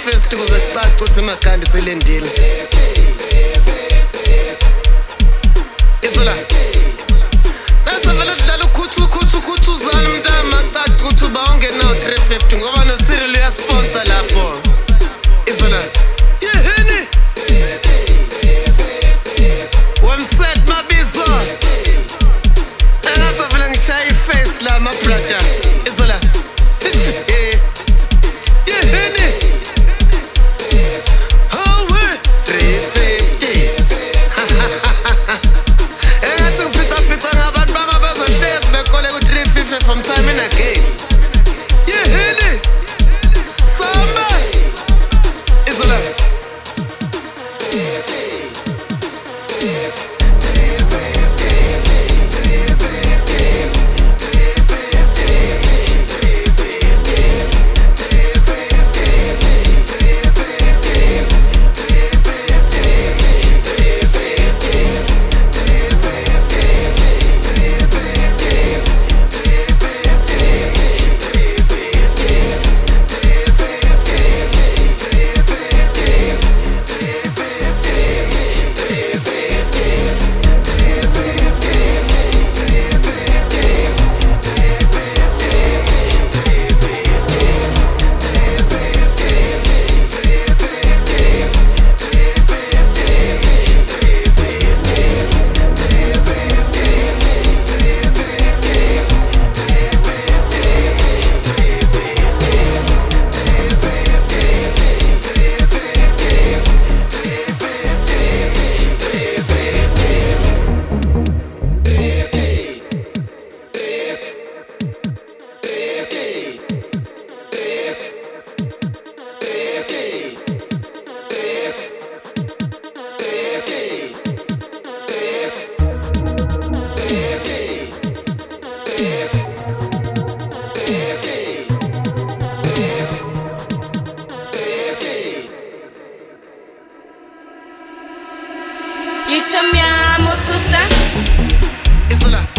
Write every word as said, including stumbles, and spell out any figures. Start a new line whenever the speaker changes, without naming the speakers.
first kuze kucace ukuthi magandi selendile. Izola bese vele dlala ukhuthu khuthu khuthu uzana mntama kucace ukuthi uba ungenawo three fifty ngoba no Cyril uyasponsor lapho. Izola yeheni wamset mabizo engathi vele ngishaya iface la my brother. Izola eh yeheni oh we three fifty engathi ngipitha pitha ngabantu baba bazohlezi bekole ku three fifty from time and again. Yeheni samba Izola
Io ci amiamo, tu stai?
Izola